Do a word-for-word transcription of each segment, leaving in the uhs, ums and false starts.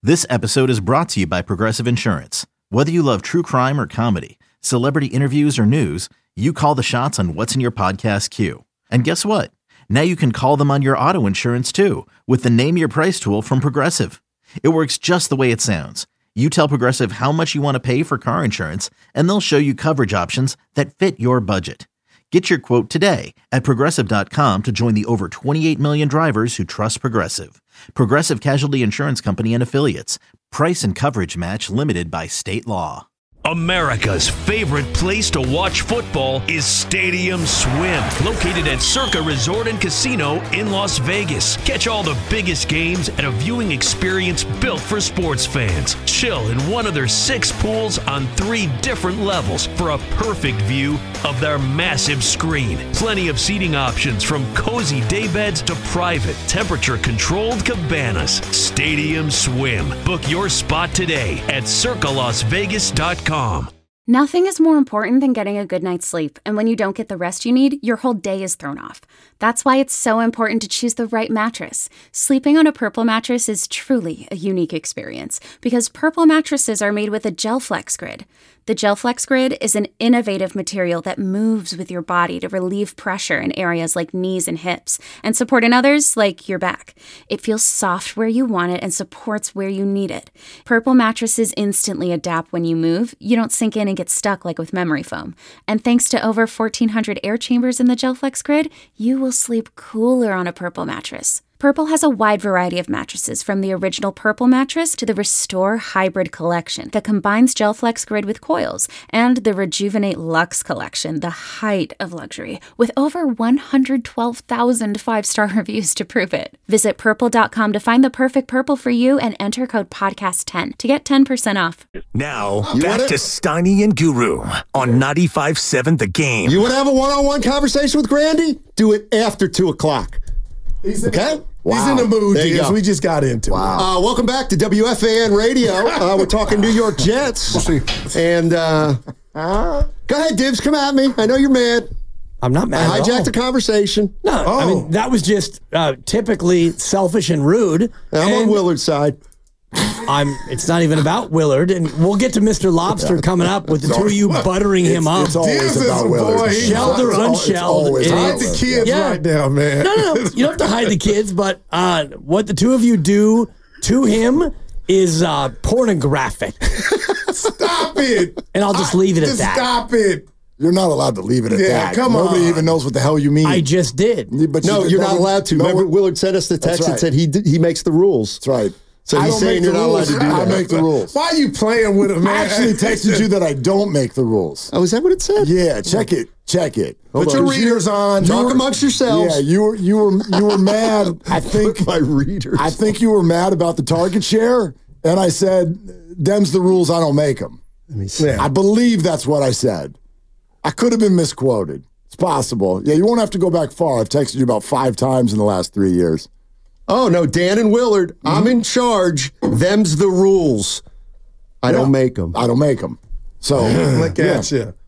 This episode is brought to you by Progressive Insurance. Whether you love true crime or comedy, celebrity interviews or news, you call the shots on what's in your podcast queue. And guess what? Now you can call them on your auto insurance too with the Name Your Price tool from Progressive. It works just the way it sounds. You tell Progressive how much you want to pay for car insurance, and they'll show you coverage options that fit your budget. Get your quote today at Progressive dot com to join the over twenty-eight million drivers who trust Progressive. Progressive Casualty Insurance Company and Affiliates. Price and coverage match limited by state law. America's favorite place to watch football is Stadium Swim, located at Circa Resort and Casino in Las Vegas. Catch all the biggest games at a viewing experience built for sports fans. Chill in one of their six pools on three different levels for a perfect view of their massive screen. Plenty of seating options from cozy daybeds to private, temperature-controlled cabanas. Stadium Swim. Book your spot today at circa las vegas dot com. Nothing is more important than getting a good night's sleep, and when you don't get the rest you need, your whole day is thrown off. That's why it's so important to choose the right mattress. Sleeping on a Purple mattress is truly a unique experience because Purple mattresses are made with a GelFlex Grid. The GelFlex Grid is an innovative material that moves with your body to relieve pressure in areas like knees and hips and support in others like your back. It feels soft where you want it and supports where you need it. Purple mattresses instantly adapt when you move. You don't sink in and get stuck like with memory foam. And thanks to over fourteen hundred air chambers in the GelFlex Grid, you will sleep cooler on a Purple mattress. Purple has a wide variety of mattresses, from the original Purple mattress to the Restore Hybrid collection that combines GelFlex Grid with coils, and the Rejuvenate Luxe collection, the height of luxury, with over one hundred twelve thousand five-star reviews to prove it. Visit purple dot com to find the perfect Purple for you and enter code podcast ten to get ten percent off. Now, You back wanna- to Steiny and Guru on ninety-five point seven The Game. You want to have a one-on-one conversation with Grandy? Do it after two o'clock. He's in, Okay? He's in the mood, There you James. go. We just got into Uh, welcome back to W F A N Radio. Uh, we're talking New York Jets. And uh, go ahead, Dibs. Come at me. I know you're mad. I'm not mad I at hijacked all. the conversation. No, Oh. I mean, that was just uh, typically selfish and rude. I'm on And Willard's side. I'm. It's not even about Willard, and we'll get to Mister Lobster coming up with the two of you buttering him up. It's always Diz is about a Willard. boy. He- Shelled or It's al- it's unshelled, always it about Hide is. the Willard. kids Yeah. right now, man. No, no, no. You don't have to hide the kids, but uh, what the two of you do to him is uh, pornographic, Stop it. and I'll just leave it at Just that. stop it. You're not allowed to leave it at Yeah, that. come Nobody on. even knows what the hell you mean. I just did. But No, you, you're no not one- allowed to. no Remember, one- Willard sent us the text That's that right. said he d- he makes the rules. That's right. So I he's don't saying make you're the not allowed rules. to do I that. make the rules. Why are you playing with him, I man? actually texted you that I don't make the rules. Oh, is that what it said? Yeah, check it. Check it. Put Hold your on. readers on. Talk amongst yourselves. Yeah, you were you were you were mad. I think my readers. I think you were mad about the target share, and I said, "Them's the rules. I don't make them." Let me see. I believe that's what I said. I could have been misquoted. It's possible. Yeah, you won't have to go back far. I've texted you about five times in the last three years. Oh, no, Dan and Willard, Mm-hmm. I'm in charge. Them's the rules. I don't make them. I don't make them. So Look yeah. at you.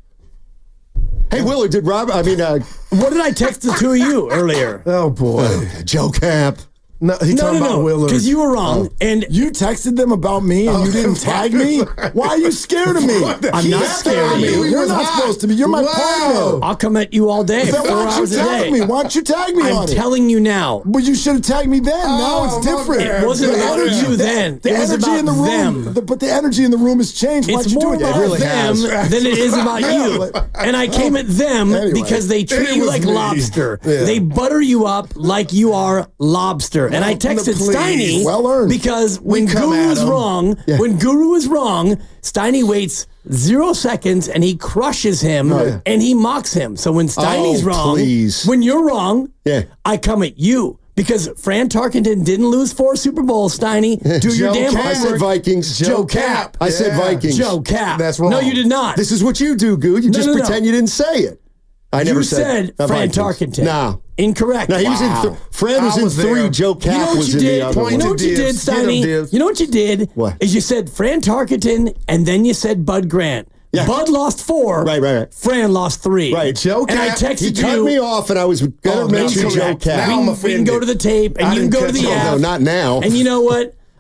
Hey, Willard, did Robert, I mean, uh, What did I text the two of you earlier? Oh, boy. Joe Camp. No, he No, talking no, about no, Willard. because you were wrong, and You texted them about me and you didn't tag me? Why are you scared of me? I'm He's not scared of you. You're not supposed to be. You're my Wow. partner. I'll come at you all day, Then four why don't hours you a tag day. me? Why don't you tag me I'm on it? telling you now. But you should have tagged me then. now Oh, it's my different. bad. It wasn't The about energy- you then. The It was energy about in the room, them. the- but the energy in the room has changed. Why It's don't you more do it? about really them has. than it is about you. And I came at them Anyway. because they treat It you was like me. lobster. Yeah. They butter you up like you are lobster. And I texted please. Steiny Well earned. because when come Guru at is him. wrong, when Guru is wrong, Steiny waits zero seconds and he crushes him and he mocks him. So when Steiny's Oh, wrong, please. when you're wrong, Yeah. I come at you. Because Fran Tarkenton didn't lose four Super Bowls, Steiny. Do your Joe damn Cap. I said homework. Vikings. Joe Cap. I said Yeah. Vikings. Joe Cap. That's wrong. No, you did not. This is what you do, Goo. You just no, no. pretend you didn't say it. I never you said, said uh, Fran Vikings. Tarkenton. No. Incorrect. No, he was in. Th- Fran was I in was three. there. Joe Cap You know what was you in did? the other You one. know what you did, Dibs. Get him, Steiny? Dibs. You know what you did? What? Is you said Fran Tarkenton and then you said Bud Grant. Yeah. Bud lost four. Right, right, right. Fran lost three. Right. Joe And I Cap, texted He you. cut me off, and I was going to Oh, mention now Joe correct. Cap. Now we, I'm can, we can go offended. to the tape and I you can didn't go to catch the on. app. No, not now. And you know what?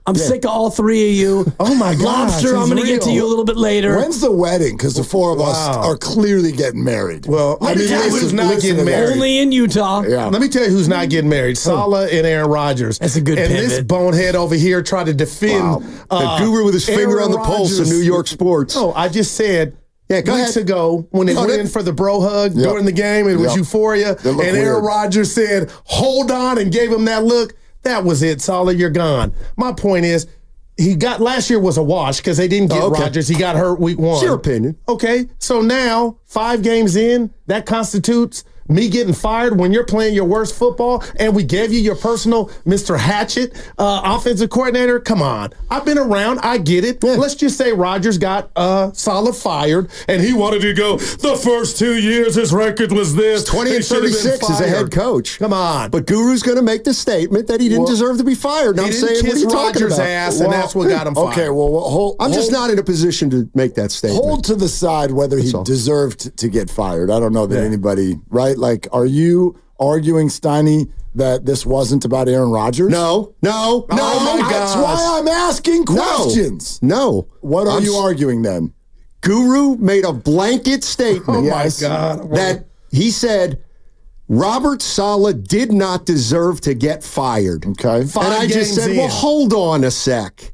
I'm Yeah. sick of all three of you. Oh, my gosh, Lobster, I'm he's going to get to real. you a little bit later. When's the wedding? Because the four of us Wow. are clearly getting married. Well, I Let me mean, tell you who's who's not listen getting to that. married? Only in Utah. Yeah. Let me tell you who's not getting married: Saleh and Aaron Rodgers. That's a good And pivot. this bonehead over here tried to defend Wow. uh, The guru with his finger Aaron on the pulse of Rodgers. New York sports. No, I just said. Yeah, go weeks ahead. ago, when they No, went that- in for the bro hug Yep. during the game, it was Yep. euphoria. They And look Aaron weird. Rodgers said, "Hold on," and gave him that look. That was it, Saleh. You're gone. My point is, he got last year was a wash because they didn't get Oh, okay. Rodgers. He got hurt week one. It's your opinion. Okay, so now five games in, that constitutes me getting fired when you're playing your worst football, and we gave you your personal Mister Hatchet uh, offensive coordinator. Come on, I've been around. I get it. Let's just say Rodgers got uh, Saleh fired, and he wanted to go. The first two years, his record was this. twenty He and should have been thirty-six as a fired. head coach. Come on, But Guru's going to make the statement that he didn't Well, deserve to be fired. And he I'm didn't saying, what are kiss you talking Rodgers' about? ass, and that's what got him fired. Okay, well, well, hold. I'm just hold- not in a position to make that statement. Hold to the side whether he all. deserved to get fired. I don't know that anybody, right? Like, are you arguing, Steiny, that this wasn't about Aaron Rodgers? No, no, no. Oh, my That's gosh. why I'm asking No. questions. No. What are I'm you s- arguing then? Guru made a blanket statement. Oh my Yes. God! That he said Robert Saleh did not deserve to get fired. Okay. Five and I just games said, in. well, hold on a sec.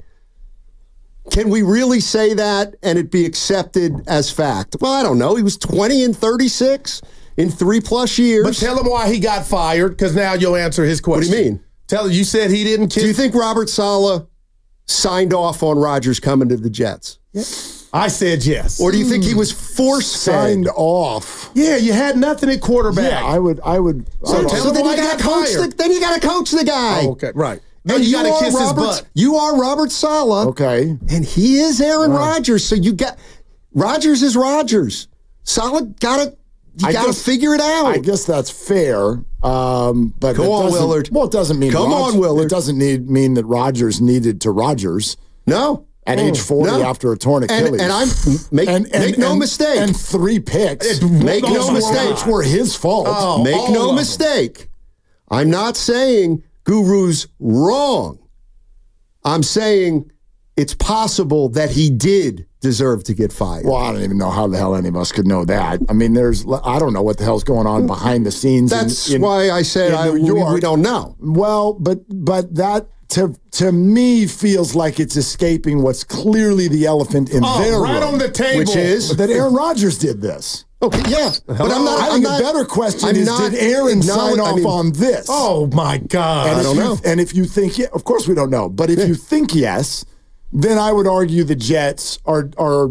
Can we really say that and it be accepted as fact? Well, I don't know. He was twenty and thirty-six in three plus years. But tell him why he got fired, because now you'll answer his question. do you mean? Tell you said he didn't kiss. Do you think Robert Saleh signed off on Rodgers coming to the Jets? I said yes. Or do you think he was force Signed fed? off. Yeah, you had nothing at quarterback. Yeah, I would. I would. So I don't tell know. him then why you he got to got coach the, fired. then you got to coach the guy. Oh, okay, right. No, And you, got to are kiss Robert, his butt. You are Robert Saleh. Okay. And he is Aaron Rodgers. So you got Rodgers is Rodgers. Saleh got to you I got to guess- figure it out. I guess that's fair. Um, but Go it on, doesn't- Willard. Well, it doesn't mean Come Rodgers- on, Willard. It doesn't need mean that Rodgers needed to Rodgers no. at age forty No. after a torn And, Achilles. and I'm make, And- and- make no and- mistake. And three picks. Make Which no were- mistake. Which were his fault. Oh. Make all no of 'em. mistake. I'm not saying Guru's wrong. I'm saying it's possible that he did deserve to get fired. Well, I don't even know how the hell any of us could know that. I mean, there's, I don't know what the hell's going on behind the scenes. in- That's in- why I said in I, New we, York. we don't know. Well, but but that to to me feels like it's escaping what's clearly the elephant in Oh, their right room, on the table. Which is? that Aaron Rodgers did this. Okay, yeah. But I'm not. I I'm think not, a better question I'm is: not did Aaron acknowledge- sign I off mean, on this? Oh my God! and I if don't you, know. And if you think, yeah, of course we don't know. But if you think yes, then I would argue the Jets are are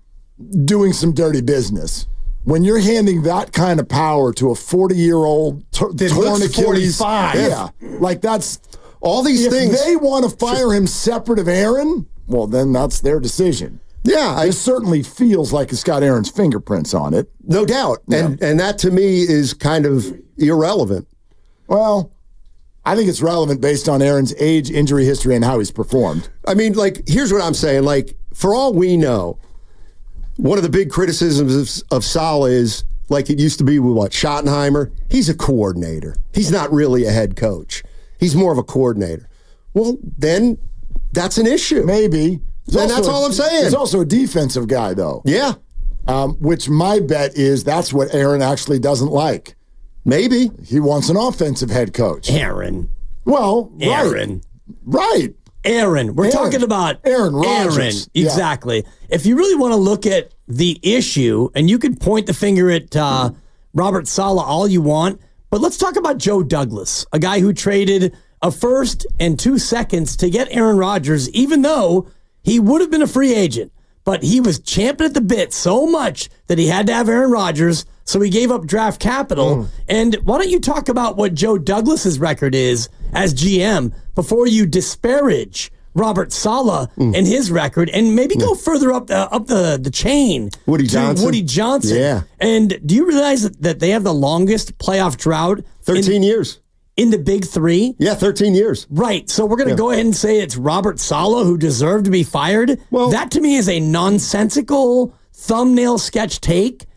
doing some dirty business. When you're handing that kind of power to a forty-year-old t- That torn looks Achilles, forty-five. yeah, like that's all these if things. they want to fire him separate of Aaron, well, then that's their decision. yeah, I, It certainly feels like it's got Aaron's fingerprints on it. no doubt. And and that to me is kind of irrelevant. Well, I think it's relevant based on Aaron's age, injury history, and how he's performed. I mean, like, here's what I'm saying. Like, for all we know, one of the big criticisms of, of Saleh is, like it used to be with what, Schottenheimer? He's a coordinator. He's not really a head coach. He's more of a coordinator. Well, then that's an issue. Maybe. He's And also that's a- all I'm saying. He's also a defensive guy, though. Yeah, Um, which my bet is that's what Aaron actually doesn't like. maybe. He wants an offensive head coach. Aaron. Well, right. Aaron. Right. Aaron. We're Aaron. talking about Aaron Rodgers. Aaron. Yeah. Exactly. If you really want to look at the issue, and you can point the finger at uh, Robert Saleh all you want, but let's talk about Joe Douglas, a guy who traded a first and two seconds to get Aaron Rodgers, even though he would have been a free agent. But he was champing at the bit so much that he had to have Aaron Rodgers, so he gave up draft capital. Mm. And why don't you talk about what Joe Douglas's record is as G M before you disparage Robert Saleh Mm. and his record, and maybe go further up the up the, the chain. Woody to Johnson? Woody Johnson. Yeah. And do you realize that, that they have the longest playoff drought thirteen in, years. in the Big Three? Yeah, thirteen years. Right. So we're going to go ahead and say it's Robert Saleh who deserved to be fired. Well- that to me is a nonsensical thumbnail sketch take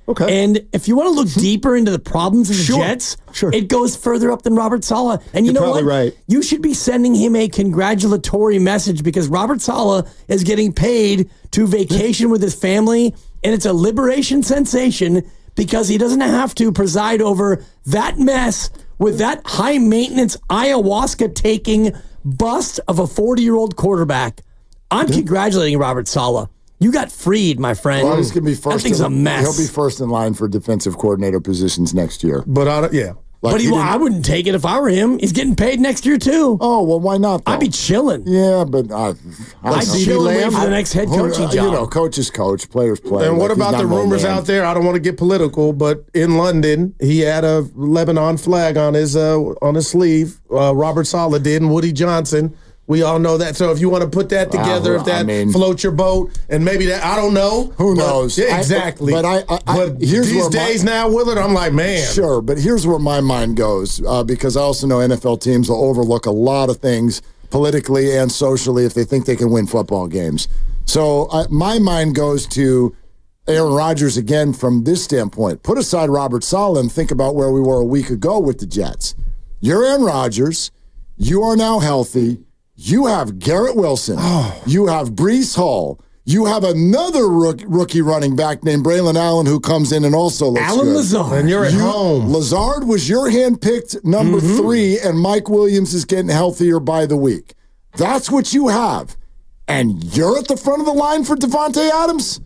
Okay. And if you want to look deeper into the problems of the Sure. Jets, Sure. it goes further up than Robert Saleh. And you You're know probably what? right. You should be sending him a congratulatory message because Robert Saleh is getting paid to vacation with his family, and it's a liberation sensation because he doesn't have to preside over that mess with that high maintenance ayahuasca taking bust of a forty-year-old quarterback. I'm congratulating Robert Saleh. You got freed, my friend. Well, he's going to be first. That thing's in, a mess. He'll be first in line for defensive coordinator positions next year. But I don't, yeah. Like but he, he well, didn't- I wouldn't take it if I were him. He's getting paid next year too. Oh well, why not? Though? I'd be chilling. Yeah, but uh, I I'd don't know. chill and wait Lamb? for the next head Who- coaching uh, job. You know, coaches coach, players play. And what Like, he's about not the no rumors man. out there? I don't want to get political, but in London, he had a Lebanon flag on his uh, on his sleeve. Uh, Robert Saleh did, and Woody Johnson. We all know that. So if you want to put that together, Wow, if that I mean- floats your boat, and maybe that I don't know. Who but- knows? Yeah, I- exactly. but I- I- I- but here's these where my- days now, Willard, I'm like, man. Sure, but here's where my mind goes uh, because I also know N F L teams will overlook a lot of things politically and socially if they think they can win football games. So uh, my mind goes to Aaron Rodgers again from this standpoint. Put aside Robert Saleh and think about where we were a week ago with the Jets. You're Aaron Rodgers. You are now healthy. You have Garrett Wilson. Oh. You have Breece Hall. You have another rook, rookie running back named Braylon Allen who comes in and also looks Alan good. Lazard. And you're at You- home. Lazard was your handpicked number Mm-hmm. three, and Mike Williams is getting healthier by the week. That's what you have. And you're at the front of the line for Devontae Adams?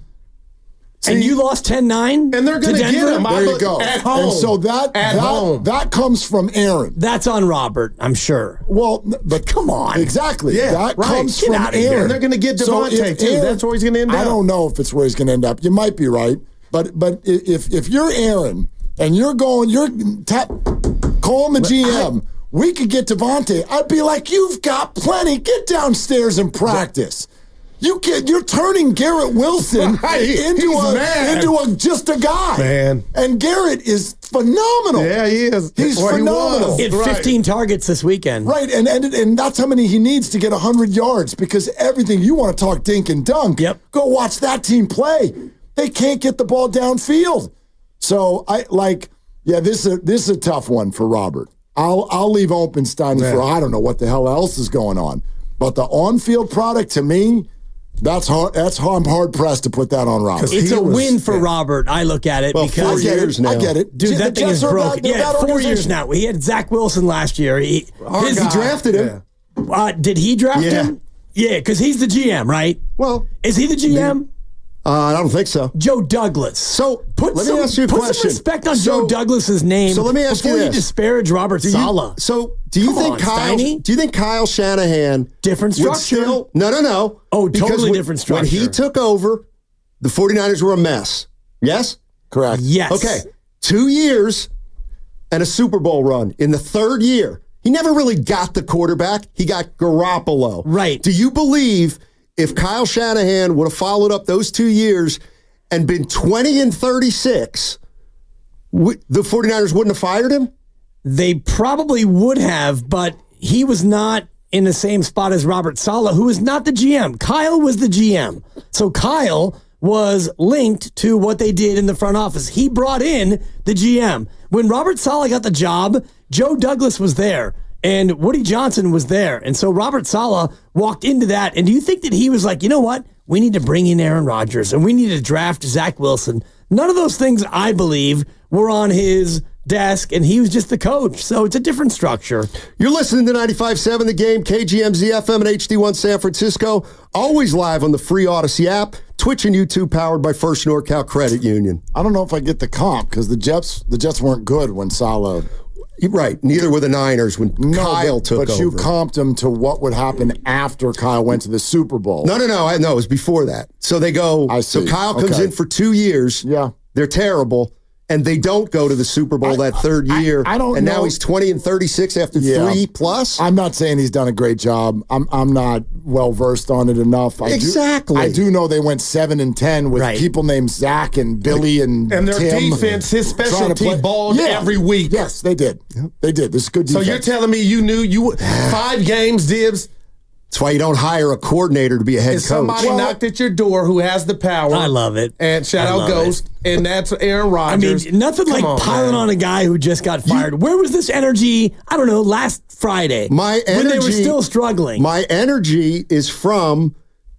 and See, you lost ten nine And they're to going to get Denver? him. I There you look- go. At home. And so that, At that, home. that comes from Aaron. That's on Robert, I'm sure. Well, n- but Come on. Exactly. Yeah, that right. comes Get from outta here. Aaron. And they're gonna get So Devontae, if too. That's where he's gonna end I up. don't know if it's where he's going to end up. You might be right, but but i- if if you're Aaron and you're going, you're tap, call him a G M. We could get Devontae. I'd be like, you've got plenty. Get downstairs and practice. You can, you're turning Garrett Wilson Right. into He's a mad. into a just a guy. Man. And Garrett is phenomenal. Yeah, he is. He's Or he phenomenal. was. He had Right. fifteen targets this weekend. Right, and, and and that's how many he needs to get one hundred yards because everything you want to talk dink and dunk. Yep. Go watch that team play. They can't get the ball downfield. So I like, yeah, this is a, this is a tough one for Robert. I'll I'll leave Openstein Yeah. for I don't know what the hell else is going on, but the on-field product to me, that's hard. That's how I'm hard pressed to put that on Robert. It's He a was- win for yeah. Robert. I look at it Well, I because get years it. I now. get it, dude, The that thing Jets is are broken. bad- they're Yeah, bad four years organization. now. He had Zach Wilson last year. He, Our his- guy. He drafted him. Yeah. uh, did he draft Yeah. him? Yeah, because he's the G M, right? Well, Is he the G M? uh, I don't think so. Joe Douglas. So Put let some, me ask you a put question. some respect on So- Joe Douglas's name. so let me ask you before you this. disparage Robert Do you- Saleh. So do you Come think on, Kyle? Steiny. Do you think Kyle Shanahan Different would structure. Still, no, no, no. Oh, Because totally when- different When he structure. took over, the 49ers were a mess. Yes. Correct. Yes. Okay. Two years and a Super Bowl run in the third year. He never really got the quarterback. He got Garoppolo. Right. Do you believe if Kyle Shanahan would have followed up those two years and been twenty and thirty-six, w- the 49ers wouldn't have fired him? They probably would have, but he was not in the same spot as Robert Saleh, who was not the G M. Kyle was the G M. So Kyle was linked to what they did in the front office. He brought in the G M. When Robert Saleh got the job, Joe Douglas was there and Woody Johnson was there. And so Robert Saleh walked into that. And do you think that he was like, you know what? We need to bring in Aaron Rodgers and we need to draft Zach Wilson. None of those things, I believe, were on his desk, and he was just the coach. So it's a different structure. You're listening to ninety-five point seven The Game, K G M Z F M and H D one San Francisco. Always live on the free Odyssey app. Twitch and YouTube powered by First NorCal Credit Union. I don't know if I get the comp because the Jets the Jets weren't good when Saleh. Right. Neither were the Niners when No, Kyle but, took but over. you comped him to what would happen after Kyle went to the Super Bowl. No, no, no. I know it was before that. So they go. I So see. Kyle comes Okay. in for two years. Yeah. They're terrible, and they don't go to the Super Bowl I- that third I- year. I don't And now know- he's twenty and thirty-six after Yeah. three plus. I'm not saying he's done a great job. I'm I'm not well versed on it enough. I Exactly. Do, I do know they went seven and ten with Right. people named Zach and Billy and And their Tim defense, his trying to specialty, play- balled every week. Yes, they did. They did. This is good So defense. you're telling me you knew you five games, Dibs, That's why you don't hire a coordinator to be a head If coach. somebody Well, knocked at your door who has the power. I love it. And shout I out love Ghost. And that's Aaron I Rodgers. mean, nothing Come like on, piling man. on a guy who just got fired. Where was this energy, I don't know, last Friday? My when they were energy- still struggling. My energy is from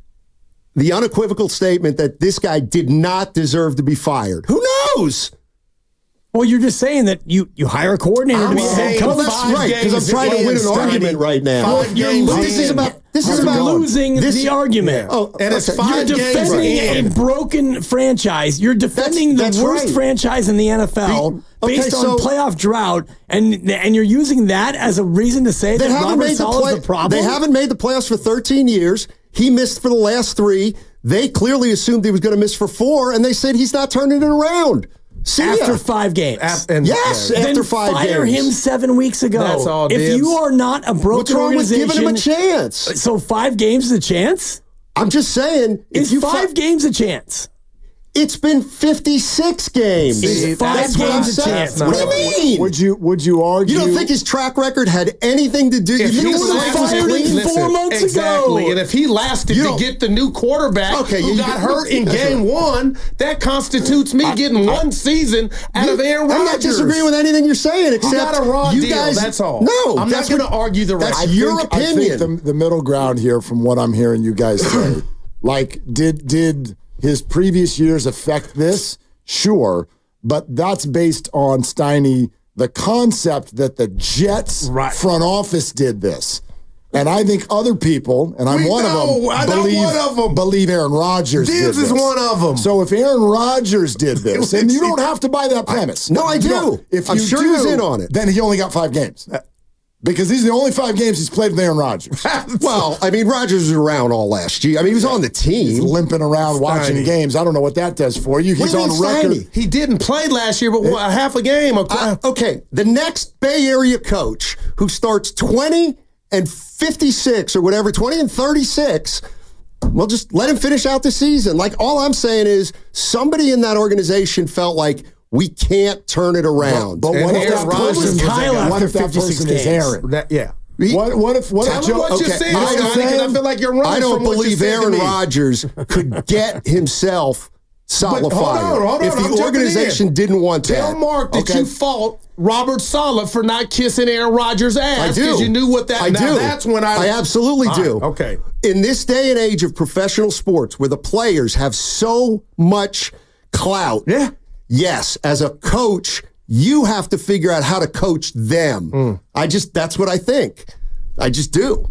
the unequivocal statement that this guy did not deserve to be fired. Who knows? Well, you're just saying that you, you hire a coordinator I'm to be a head saying coach. Well, that's five right, because games I'm trying to in, win an Steiny. argument right now. Five You're games But this in. is about this is You're about losing this, the argument. Oh, And it's okay. five You're games defending in. a broken franchise. You're defending That's- the that's worst right. franchise in the N F L The- okay, based so- on playoff drought, and and you're using that as a reason to say They that haven't Robert made the Saleh play, is the problem. They haven't made the playoffs for thirteen years. He missed for the last three. They clearly assumed he was going to miss for four, and they said he's not turning it around. See after ya. five games. Af- and- Yes, yeah. after then five fire games. him seven weeks ago. That's all, If Dibs. you are not a broken What's wrong with organization, giving him a chance? so five games is a chance. I'm just saying. If Is you five fi- games a chance? It's been fifty-six games. Is five That's what I'm games a saying. chance? What do you mean? Would you would you argue? You don't think his track record had anything to do? If you he think was the slate was fired in clean? four months exactly. ago. And if he lasted You to don't- get the new quarterback Okay, who you- got you- hurt in that's game right. one, that constitutes me getting one season out of Aaron Rodgers. I'm not disagreeing with anything you're saying, except got a raw you deal, guys. that's all. No, I'm that's not gonna what- argue the That's right. I your think, opinion. I think the, the middle ground here, from what I'm hearing you guys say, like did did his previous years affect this? Sure, but that's based on Steiny, the concept that the Jets Right. front office did this. And I think other people, and I'm We one know, of them, I know believe, one of 'em. believe Aaron Rodgers did Dibs this. is one of 'em. So if Aaron Rodgers did this, and you don't have to buy that premise. no, I You do. don't. If I'm you sure do, he was in on it. then he only got five games. Because these are the only five games he's played with Aaron Rodgers. Well, I mean, Rodgers was around all last year. I mean, he was on the He's team. limping around watching Steiny. games. I don't know what that does for you. What He's do you on mean, record. Steiny? He didn't play last year, but what, a half a game. A, Uh, okay, the next Bay Area coach who starts twenty and fifty-six or whatever, twenty and thirty-six, well, just let him finish out the season. Like, all I'm saying is somebody in that organization felt like we can't turn it around. But And what if Aaron that Rodgers person, was Kyle what after if that fifty-six person is games? Aaron? that, yeah. What, what if what Tell if him Joe, what you're okay, saying, you know what I'm Steiny, 'cause I saying? feel like you're running I don't from what you believe said to Aaron me. Rodgers could get himself Saleh But hold fired on, hold on, if I'm the jumping organization in. didn't want that. Tell Mark that Okay? you fault Robert Saleh for not kissing Aaron Rodgers' I ass do. because you knew what that. I now do. That's when I. I absolutely All do. right, okay. In this day and age of professional sports, where the players have so much clout, Yeah. yes, as a coach, you have to figure out how to coach them. Mm. I just that's what I think. I just do.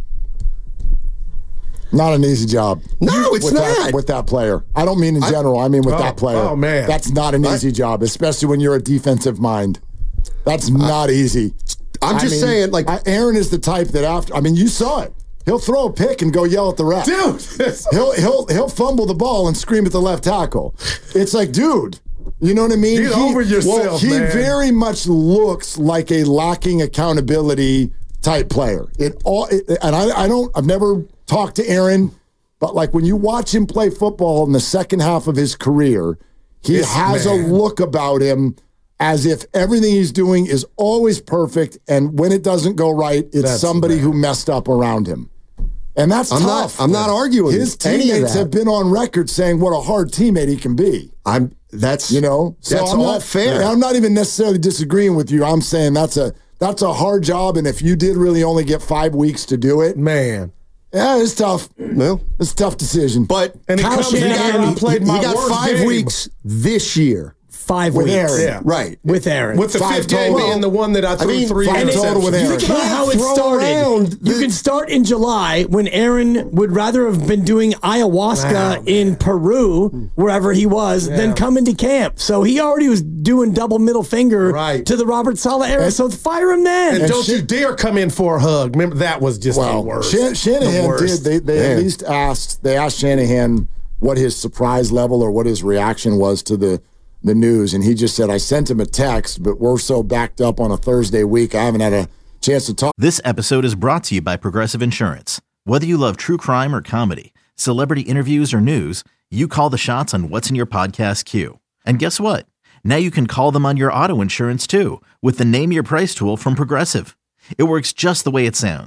Not an easy job. No, it's with not. That, with that player. I don't mean in general. I mean with Oh, that player. oh, man. That's not an easy job, especially when you're a defensive mind. That's not easy. I'm I just mean, saying, like I, Aaron is the type that after. I mean, you saw it. He'll throw a pick and go yell at the ref. Dude. he'll he'll he'll fumble the ball and scream at the left tackle. It's like, dude, you know what I mean? Get over yourself, he man. very much looks like a lacking accountability type player. It all, it, and I, I don't. I've never talked to Aaron, but like when you watch him play football in the second half of his career, he This has man. a look about him as if everything he's doing is always perfect, and when it doesn't go right, it's That's somebody bad. who messed up around him. And that's I'm not- tough. I'm not arguing His any of teammates that. have been on record saying what a hard teammate he can be. I'm that's You know, so that's I'm all not, fair. I'm not even necessarily disagreeing with you. I'm saying that's a that's a hard job, and if you did really only get five weeks to do it, Man. yeah, it's tough. well, It's a tough decision. but And it Kyle comes, he Shanahan, got, he, I played my he got worst five game. weeks this year. Five With weeks. Aaron. Yeah. Right. With Aaron. With the Five fifth game total. being the one that I threw mean, three five total with interceptions. Aaron. Think about how it throw started. around You the- can start in July when Aaron would rather have been doing ayahuasca Wow, in Peru, wherever he was, than come into camp. So he already was doing double middle finger Right. to the Robert Saleh era. So fire him then. And don't Shan- you dare come in for a hug. Remember, that was just the Well, worst. Shan- Shanahan The worst. did. They, they at Man. least asked. They asked Shanahan what his surprise level or what his reaction was to the the news, and he just said, "I sent him a text, but we're so backed up on a Thursday week, I haven't had a chance to talk." This episode is brought to you by Progressive Insurance. Whether you love true crime or comedy, celebrity interviews or news, you call the shots on what's in your podcast queue. And guess what? Now you can call them on your auto insurance too with the Name Your Price tool from Progressive. It works just the way it sounds.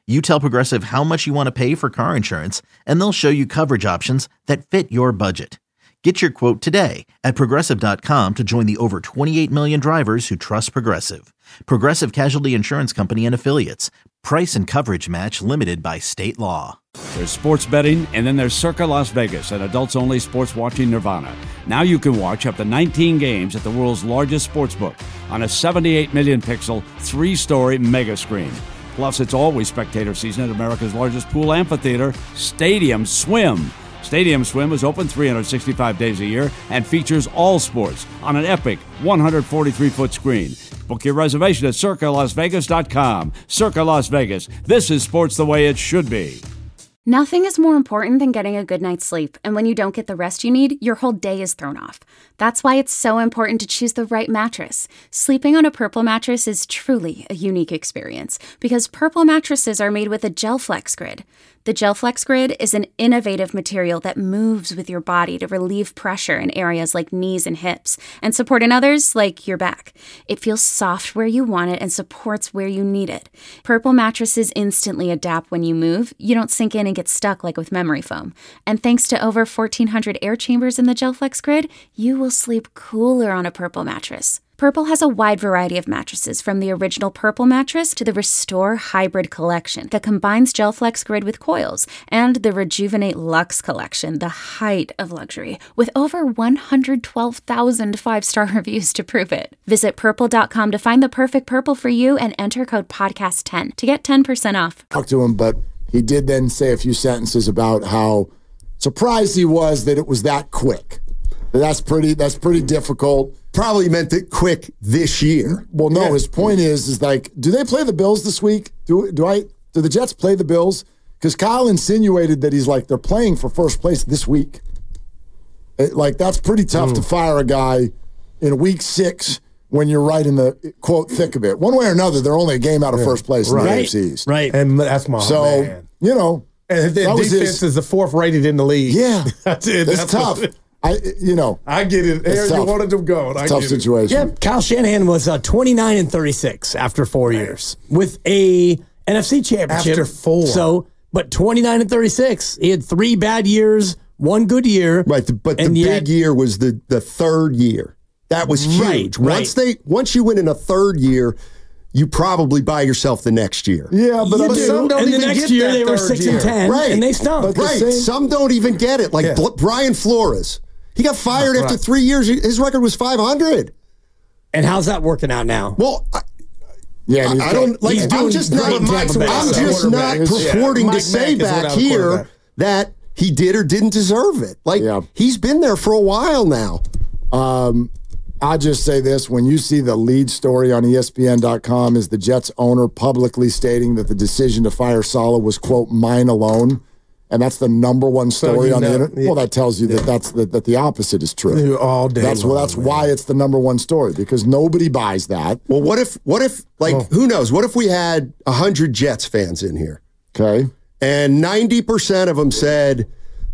You tell Progressive how much you want to pay for car insurance, and they'll show you coverage options that fit your budget. Get your quote today at Progressive dot com to join the over twenty-eight million drivers who trust Progressive. Progressive Casualty Insurance Company and Affiliates. Price and coverage match limited by state law. There's sports betting, and then there's Circa Las Vegas, an adults-only sports watching nirvana. Now you can watch up to nineteen games at the world's largest sportsbook on a seventy-eight million pixel, three-story mega screen. Plus, it's always spectator season at America's largest pool amphitheater, Stadium Swim. Stadium Swim is open three hundred sixty-five days a year and features all sports on an epic one hundred forty-three foot screen. Book your reservation at Circa Las Vegas dot com. Circa Las Vegas. This is sports the way it should be. Nothing is more important than getting a good night's sleep, and when you don't get the rest you need, your whole day is thrown off. That's why it's so important to choose the right mattress. Sleeping on a Purple mattress is truly a unique experience, because Purple mattresses are made with a GelFlex Grid. The GelFlex Grid is an innovative material that moves with your body to relieve pressure in areas like knees and hips, and support in others like your back. It feels soft where you want it and supports where you need it. Purple mattresses instantly adapt when you move. You don't sink in and get stuck like with memory foam. And thanks to over fourteen hundred air chambers in the GelFlex Grid, you will sleep cooler on a Purple mattress. Purple has a wide variety of mattresses, from the original Purple mattress to the Restore Hybrid collection that combines GelFlex Grid with coils, and the Rejuvenate Luxe collection, the height of luxury, with over one hundred twelve thousand five-star reviews to prove it. Visit purple dot com to find the perfect Purple for you and enter code podcast ten to get ten percent off. Talk to him, but he did then say a few sentences about how surprised he was that it was that quick. That's pretty. That's pretty difficult. Probably meant it quick this year. Well, no. Yeah. His point is, is like, do they play the Bills this week? Do do I? Do the Jets play the Bills? Because Kyle insinuated that he's like they're playing for first place this week. It, like that's pretty tough mm. to fire a guy in week six when you're right in the quote thick of it. One way or another, they're only a game out of yeah. first place right. in the A F C East. Right, and that's my so man. you know, and the defense his, is the fourth rated in the league. Yeah, that's it. It's that's tough. What, I, you know, I get it. Aaron, you wanted them going. I tough get situation. Yeah, Kyle Shanahan was uh, twenty-nine and thirty-six after four Man. years with a N F C championship. After four, so but twenty-nine and thirty-six. He had three bad years, one good year. Right, but the and big yet, year was the the third year. That was huge. Right, once right. they once you win in a third year, you probably buy yourself the next year. Yeah, but, you but do. some don't and even the next get year that they were third six year. and ten, right. and they stunk. But Right, same, some don't even get it. Like yeah. Bl- Brian Flores. He got fired right. after three years. His record was five hundred. And how's that working out now? Well, I, yeah, I, I don't like. he's I'm just not. great I'm Tampa Bay. just not purporting yeah. to say Mack back here that he did or didn't deserve it. Like yeah. he's been there for a while now. Um, I just say this: when you see the lead story on E S P N dot com is the Jets owner publicly stating that the decision to fire Saleh was quote mine alone. And that's the number one story so on know, the internet. Yeah. Well, that tells you that that's the, that the opposite is true. All day. That's long, well, that's man. why it's the number one story, because nobody buys that. Well, what if? What if? Like, oh. who knows? What if we had a hundred Jets fans in here? Okay, and ninety percent of them said,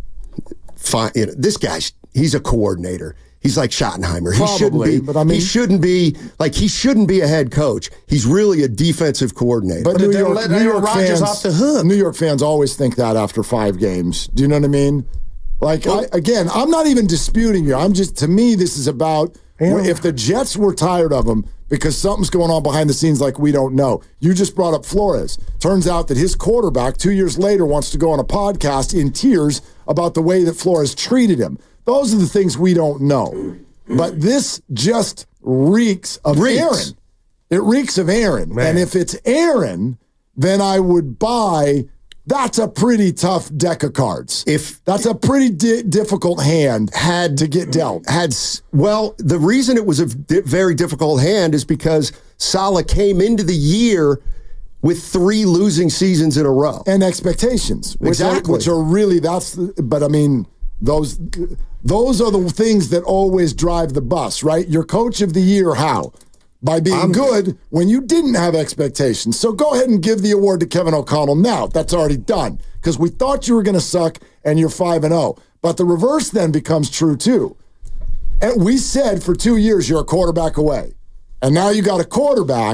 "Fine, you know, this guy's he's a coordinator. He's like Schottenheimer. He Probably, shouldn't be. But I mean, he shouldn't be like he shouldn't be a head coach. He's really a defensive coordinator." But, but New York, let New York Rodgers fans off the hook. New York fans always think that after five games. Do you know what I mean? Like well, I, again, I'm not even disputing you. I'm just to me, this is about Aaron. if the Jets were tired of him because something's going on behind the scenes like we don't know. You just brought up Flores. Turns out that his quarterback two years later wants to go on a podcast in tears about the way that Flores treated him. Those are the things we don't know. But this just reeks of reeks. Aaron. It reeks of Aaron. Man. And if it's Aaron, then I would buy. That's a pretty tough deck of cards. If that's a pretty di- difficult hand had to get dealt. Had well, the reason it was a di- very difficult hand is because Saleh came into the year with three losing seasons in a row and expectations, which exactly, are, which are really that's. The, but I mean, those those are the things that always drive the bus, right? Your coach of the year, how? By being I'm, good when you didn't have expectations. So go ahead and give the award to Kevin O'Connell now. That's already done because we thought you were going to suck and you're five and oh. But the reverse then becomes true too. And we said for two years you're a quarterback away. And now you got a quarterback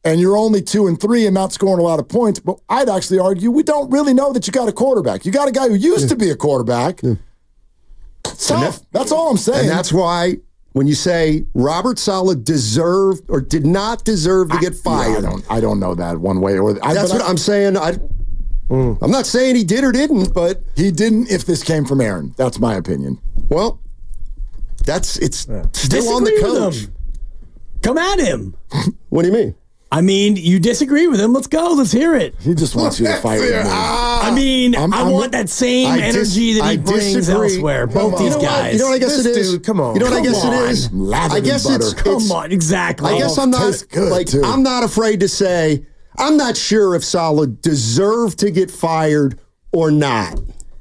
and you're only two and three and not scoring a lot of points, but I'd actually argue we don't really know that you got a quarterback. You got a guy who used yeah. to be a quarterback. Yeah. It's tough. That, that's all I'm saying. And that's why when you say Robert Saleh deserved or did not deserve to get fired. I, yeah, I don't I don't know that one way or the, I, That's what I, I'm saying. I, mm. I'm not saying he did or didn't, but he didn't if this came from Aaron. That's my opinion. Well, that's it's yeah. still Disagree on the coach. With him. Come at him. What do you mean? I mean, you disagree with him. Let's go. Let's hear it. He just wants you to fight with me. I mean, I'm, I I'm, want that same I dis- energy that he I brings disagree. elsewhere. Both come these on. guys. You know what I guess this it is? Dude, come on. You know what come I guess on. it is? Lather I guess butter. it's, Come it's, on, exactly. I guess I'm not like too. I'm not afraid to say I'm not sure if Saleh deserved to get fired or not.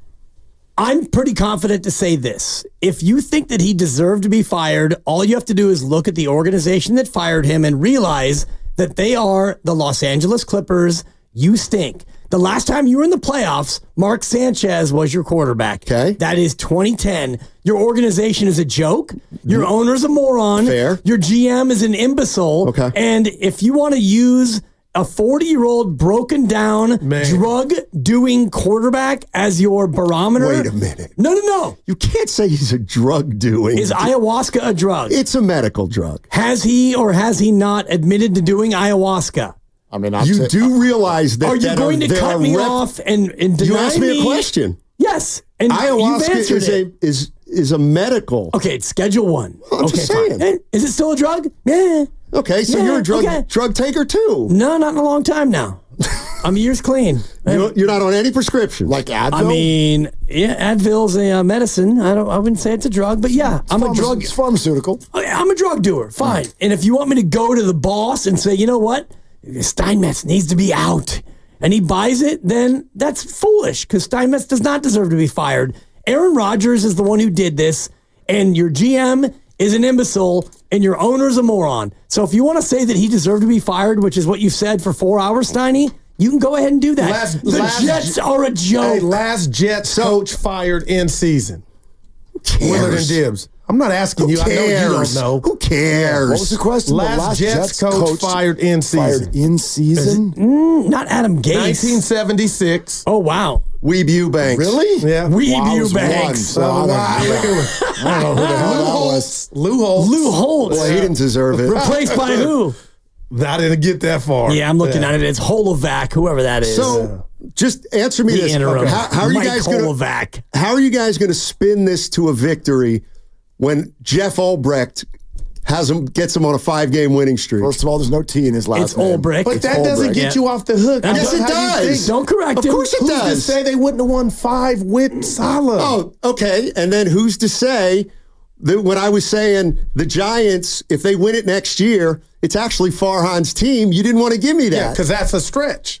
I'm pretty confident to say this. If you think that he deserved to be fired, all you have to do is look at the organization that fired him and realize that they are the Los Angeles Clippers. You stink. The last time you were in the playoffs, Mark Sanchez was your quarterback. Okay. That is twenty ten. Your organization is a joke. Your owner's a moron. Fair. Your G M is an imbecile. Okay. And if you want to use a forty-year-old broken down, drug-doing quarterback as your barometer. Wait a minute. No, no, no. You can't say he's a drug-doing. Is ayahuasca a drug? It's a medical drug. Has he or has he not admitted to doing ayahuasca? I mean, I'll you say, do realize that. Are you that going are, to cut me rep- off and, and deny You asked me, me a question. Yes. And ayahuasca is is it. a is is a medical. Okay, it's Schedule One. Well, I'm okay, just saying. fine. Is it still a drug? Yeah. Okay, so Yeah, you're a drug okay. drug taker too. No, not in a long time now. I'm years clean. You're, you're not on any prescription, like Advil. I mean, yeah, Advil's a uh, medicine. I don't. I wouldn't say it's a drug, but yeah, it's I'm pharma- a drug. It's pharmaceutical. I'm a drug doer. Fine. And if you want me to go to the boss and say, you know what, Steinmetz needs to be out, and he buys it, then that's foolish because Steinmetz does not deserve to be fired. Aaron Rodgers is the one who did this, and your G M is an imbecile, and your owner's a moron. So if you want to say that he deserved to be fired, which is what you've said for four hours, Steiny, you can go ahead and do that. Last, the last, Jets are a joke. Hey, last Jets so, coach fired in season. Who cares? Willard and Dibbs. I'm not asking Who you. Cares? I know you don't know. Who cares? What was the question? Last, the last Jets, Jets coach, coach fired in season. Fired in season? Mm, not Adam Gase. nineteen seventy-six. Oh, wow. Weeb Eubanks. Really? Yeah. Weeb Wow, Eubanks. So I, don't, yeah. I don't know who the hell that was. Lou Holtz. Lou Holtz. Well, he didn't deserve it. Replaced by who? I didn't get that far. Yeah, I'm looking yeah. at it. It's Holovac, whoever that is. So, just answer me the this: interim. how, how are you Mike guys going Holovac. to? How are you guys going to spin this to a victory when Jeff Albrecht has him gets him on a five-game winning streak? First of all, there's no T in his last It's name. Albrecht. But It's that doesn't Albrecht. get you off the hook. Yes, it How does. do you think? Don't correct Of him. course it Who's does. to say they wouldn't have won five with Saleh? Oh, okay. And then who's to say that when I was saying the Giants, if they win it next year, it's actually Farhan's team? You didn't want to give me that. Yeah, because that's a stretch.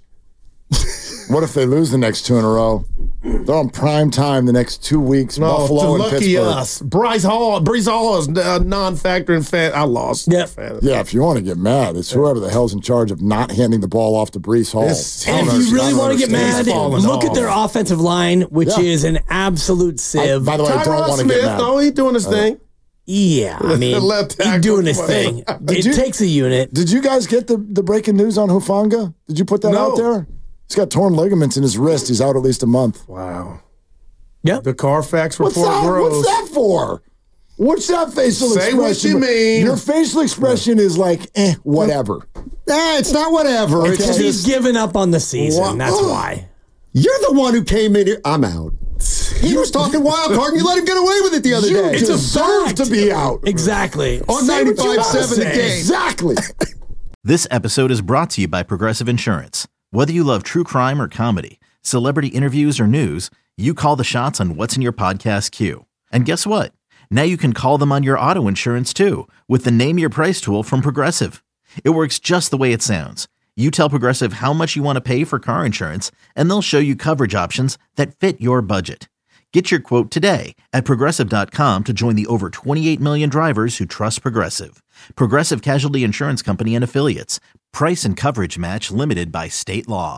What if they lose the next two in a row? They're on prime time the next two weeks. No, Buffalo and lucky Pittsburgh. us. Bryce Hall, Brees Hall is a non-factor in fan. I lost. Yep. Yeah, if you want to get mad, it's whoever the hell's in charge of not handing the ball off to Brees Hall. It's- And I if don't you really understand. want to get I don't mad, understand. falling look at off. their offensive line, which Yeah. is an absolute I, sieve. by the way, I don't Tyrod want to Smith, get mad. though, he's doing his thing. yeah, I mean, Left he's tackle. doing his thing. It you- takes a unit. Did you guys get the, the breaking news on Hufanga? Did you put that No. out there? He's got torn ligaments in his wrist. He's out at least a month. Wow. Yep. The Carfax What's report that? grows. What's that for? What's that facial Say expression? what you mean. Your facial expression is like, eh, whatever. Eh, it's not whatever. It's Because he's just, given up on the season. What? That's Oh. why. you're the one who came in here. I'm out. He was talking wild card, and you let him get away with it the other You day. It's a deserve fact. to be out. Exactly. On Say what you ninety-five gotta seven The say. Game. Exactly. This episode is brought to you by Progressive Insurance. Whether you love true crime or comedy, celebrity interviews or news, you call the shots on what's in your podcast queue. And guess what? Now you can call them on your auto insurance too with the Name Your Price tool from Progressive. It works just the way it sounds. You tell Progressive how much you want to pay for car insurance, and they'll show you coverage options that fit your budget. Get your quote today at Progressive dot com to join the over twenty-eight million drivers who trust Progressive. Progressive Casualty Insurance Company and Affiliates. Price and coverage match limited by state law.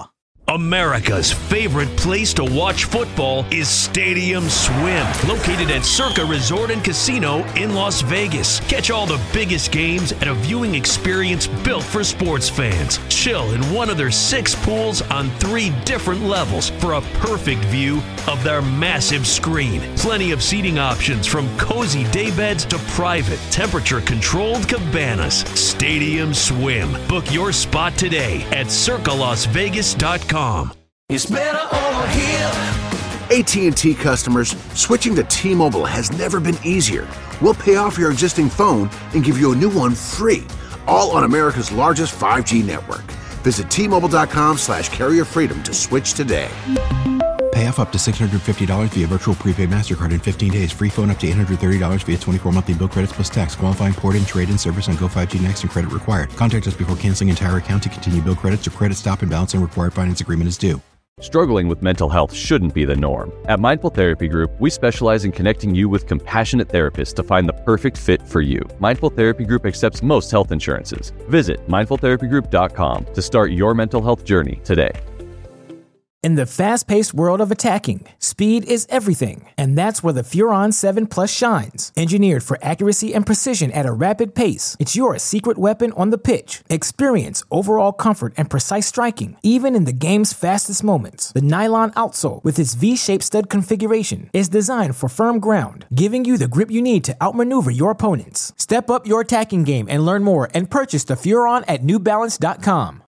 America's favorite place to watch football is Stadium Swim, located at Circa Resort and Casino in Las Vegas. Catch all the biggest games at a viewing experience built for sports fans. Chill in one of their six pools on three different levels for a perfect view of their massive screen. Plenty of seating options from cozy daybeds to private, temperature-controlled cabanas. Stadium Swim. Book your spot today at circa las vegas dot com. It's better over here. A T and T customers, switching to T-Mobile has never been easier. We'll pay off your existing phone and give you a new one free, all on America's largest five G network. Visit T-Mobile.com slash carrier freedom to switch today. Pay off up to six hundred fifty dollars via virtual prepaid MasterCard in fifteen days. Free phone up to eight hundred thirty dollars via twenty-four monthly bill credits plus tax. Qualifying port and trade-in service on Go five G Next and credit required. Contact us before canceling entire account to continue bill credits or credit stop and balance and required finance agreement is due. Struggling with mental health shouldn't be the norm. At Mindful Therapy Group, we specialize in connecting you with compassionate therapists to find the perfect fit for you. Mindful Therapy Group accepts most health insurances. Visit mindful therapy group dot com to start your mental health journey today. In the fast-paced world of attacking, speed is everything, and that's where the Furon seven Plus shines. Engineered for accuracy and precision at a rapid pace, it's your secret weapon on the pitch. Experience overall comfort and precise striking, even in the game's fastest moments. The nylon outsole, with its V-shaped stud configuration, is designed for firm ground, giving you the grip you need to outmaneuver your opponents. Step up your attacking game and learn more and purchase the Furon at new balance dot com.